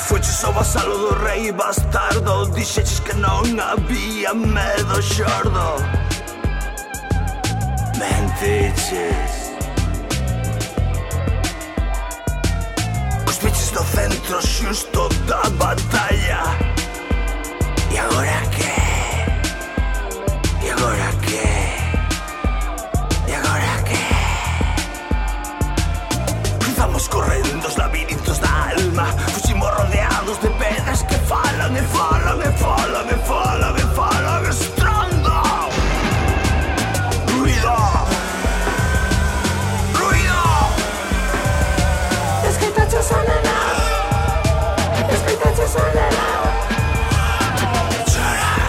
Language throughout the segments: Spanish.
Fuches o vasalo do rei bastardo, dixeches que non había medo xordo. Mentiches. Os biches do centro xusto da batalla. E agora que? E agora que? E agora que? Cruzamos correndo os labirintos da alma. Fuximos rodeados de pedras que falan e falan e falan e falan e falan estrondo. Ruido. Ruido. Escritacho soledad. Escritacho soledad. Chora.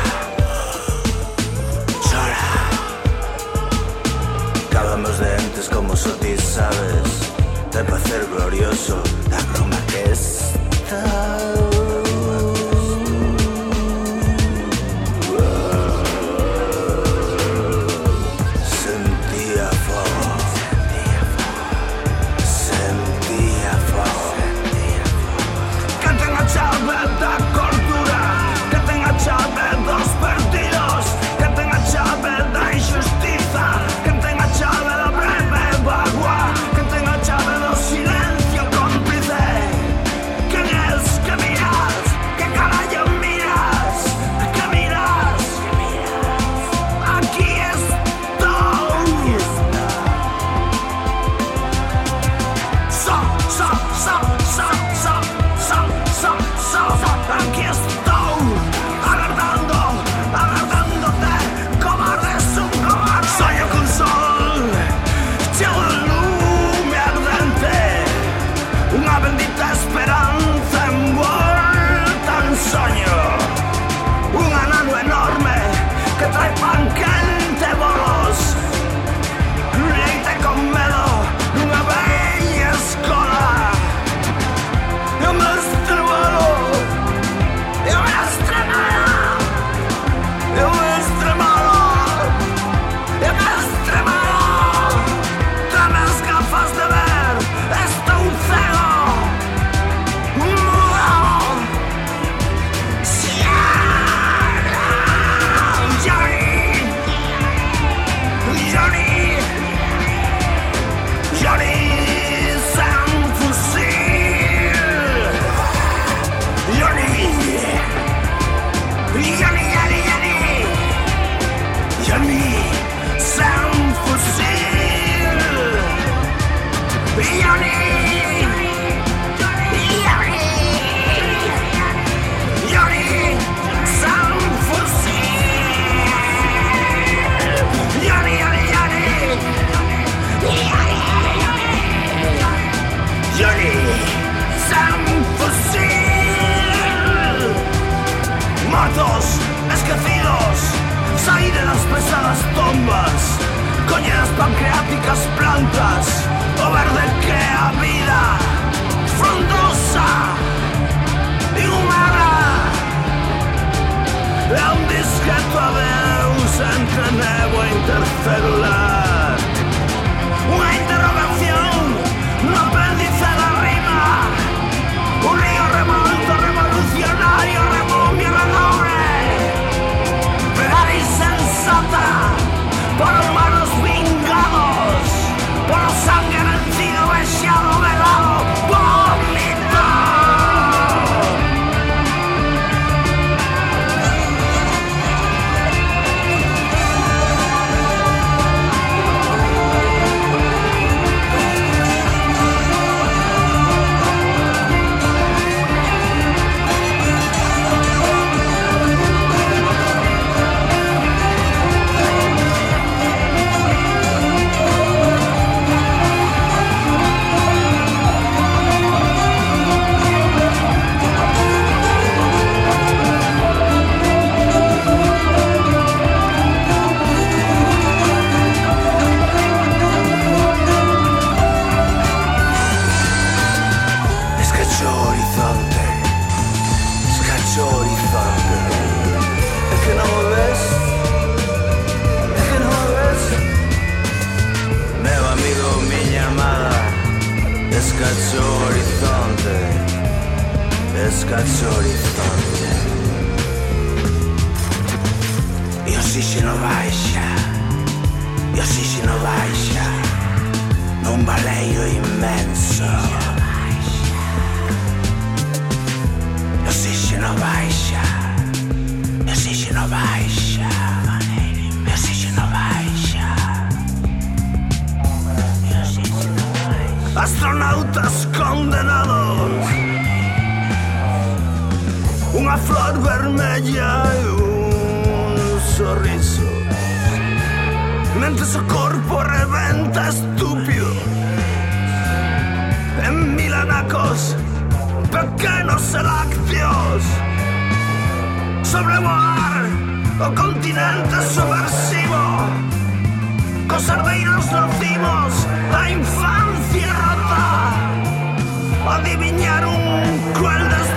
Chora. Cava meus dentes como só ti sabes. De placer glorioso da broma que está. Sentía fogo. Sentía fogo. Que ten a chave da cordura. Que ten a chave dos perdidos. Que ten a chave da injustiza. Que ten a chave da breve bagua. Que ten a chave do silencio cómplice. Quen es que miras? Que carallo miras? Que miras? Aquí estou. Aquí estou. Agardándote como resumo. Soño con sol, cheo de lume ardente. Unha bendita esperanza envolta en soño. Un anano enorme que trae pan quente e bolos. Leite con medo nunha bella escola. Eu me estremalo. Eu me estremalo. Eu me estremalo. Eu me estremalo. Dame as gafas de ver. Estou cego. Mudo. Johnny sem fusil. Johnny sem fusil. Johnny sem fusil. Johnny sem fusil. Mortos, esquecidos, saí de las pesadas tombas. Colleras pancreáticas plantas, o verde que a vida, frondosa, inhumana. É discreto adeus entre néboa intercelular. Unha interrogación no apéndice da rima. Un río revolto, revolucionario, remumio, redobre. Pegar insensata por humanos vingados, por sangue vencido, vexado, velado, vómito. descalzo horizonte e oxígeno baixa, e oxígeno baixa nun baleiro inmenso. E oxígeno baixa, e oxígeno baixa, e oxígeno baixa, e oxígeno baixa. Astronautas condenados, unha flor vermella e un sorriso, mentres o corpo reventa estúpido en milanacos, pequenos e lácteos, sobrevoar o continente subversivo, cos ardeiros nocivos da infancia rota, adiviñar un cruel destino.